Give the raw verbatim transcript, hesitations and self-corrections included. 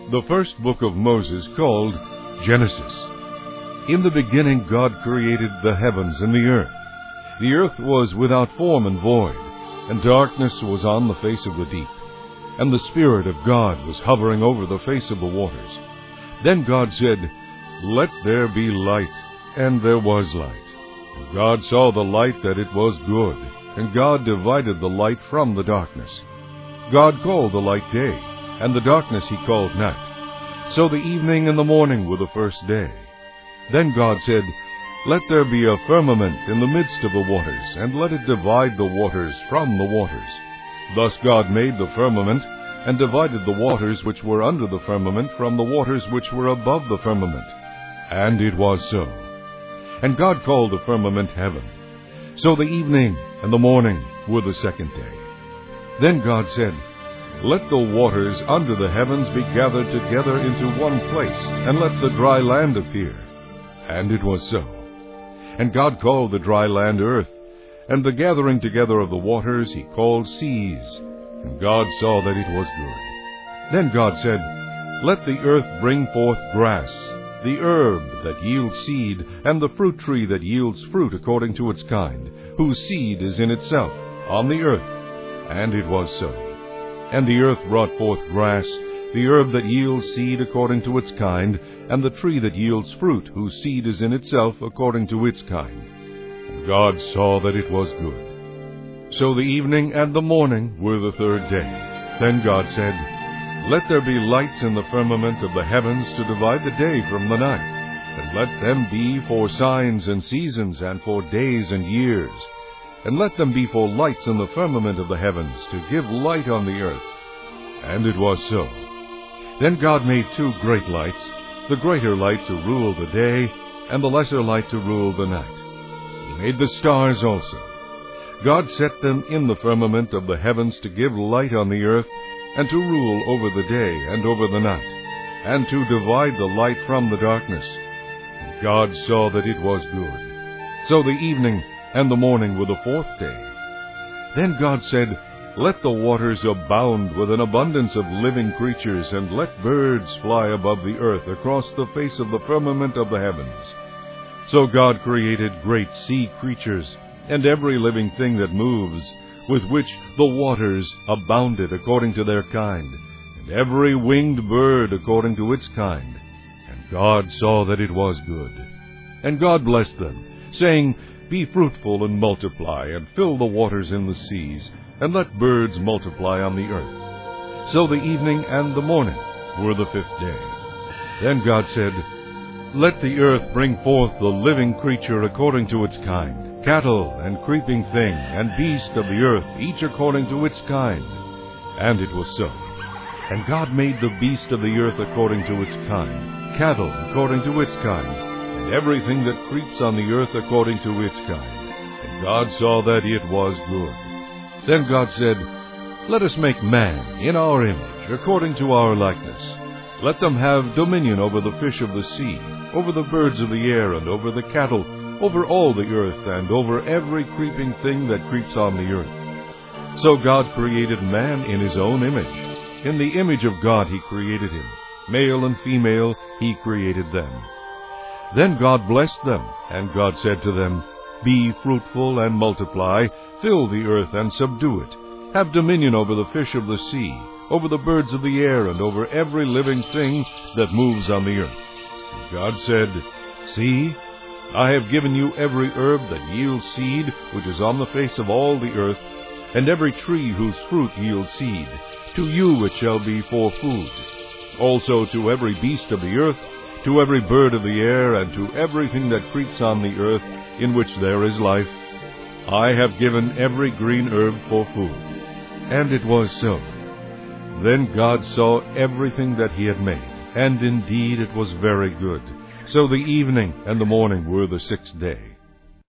The first book of Moses, called Genesis. In the beginning God created the heavens and the earth. The earth was without form and void, and darkness was on the face of the deep. And the Spirit of God was hovering over the face of the waters. Then God said, "Let there be light," and there was light. And God saw the light that it was good, and God divided the light from the darkness. God called the light day, and the darkness he called night. So the evening and the morning were the first day. Then God said, "Let there be a firmament in the midst of the waters, and let it divide the waters from the waters." Thus God made the firmament, and divided the waters which were under the firmament from the waters which were above the firmament. And it was so. And God called the firmament heaven. So the evening and the morning were the second day. Then God said, "Let the waters under the heavens be gathered together into one place, and let the dry land appear." And it was so. And God called the dry land earth, and the gathering together of the waters he called seas. And God saw that it was good. Then God said, "Let the earth bring forth grass, the herb that yields seed, and the fruit tree that yields fruit according to its kind, whose seed is in itself on the earth." And it was so. And the earth brought forth grass, the herb that yields seed according to its kind, and the tree that yields fruit, whose seed is in itself according to its kind. And God saw that it was good. So the evening and the morning were the third day. Then God said, "Let there be lights in the firmament of the heavens to divide the day from the night, and let them be for signs and seasons, and for days and years. And let them be for lights in the firmament of the heavens, to give light on the earth." And it was so. Then God made two great lights, the greater light to rule the day, and the lesser light to rule the night. He made the stars also. God set them in the firmament of the heavens to give light on the earth, and to rule over the day and over the night, and to divide the light from the darkness. And God saw that it was good. So the evening and the morning were the fourth day. Then God said, "Let the waters abound with an abundance of living creatures, and let birds fly above the earth across the face of the firmament of the heavens." So God created great sea creatures, and every living thing that moves, with which the waters abounded according to their kind, and every winged bird according to its kind. And God saw that it was good. And God blessed them, saying, "Be fruitful and multiply, and fill the waters in the seas, and let birds multiply on the earth." So the evening and the morning were the fifth day. Then God said, "Let the earth bring forth the living creature according to its kind, cattle and creeping thing, and beast of the earth, each according to its kind." And it was so. And God made the beast of the earth according to its kind, cattle according to its kind, and everything that creeps on the earth according to its kind. And God saw that it was good. Then God said, "Let us make man in our image, according to our likeness. Let them have dominion over the fish of the sea, over the birds of the air, and over the cattle, over all the earth, and over every creeping thing that creeps on the earth." So God created man in his own image. In the image of God he created him. Male and female he created them. Then God blessed them, and God said to them, "Be fruitful and multiply, fill the earth and subdue it. Have dominion over the fish of the sea, over the birds of the air, and over every living thing that moves on the earth." And God said, "See, I have given you every herb that yields seed, which is on the face of all the earth, and every tree whose fruit yields seed. To you it shall be for food. Also to every beast of the earth, to every bird of the air, and to everything that creeps on the earth, in which there is life, I have given every green herb for food." And it was so. Then God saw everything that he had made, and indeed it was very good. So the evening and the morning were the sixth day.